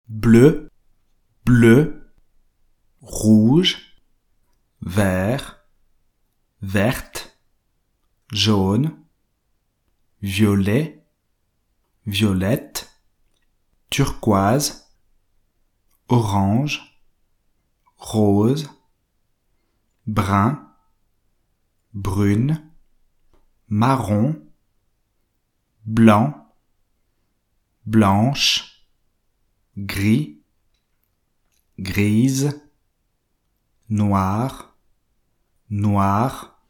bleu, bleu, rouge, vert, verte, jaune, violet, violette, turquoise, orange, rose, brun, brune, marron, blanc, blanche, gris, grise, noir, noir,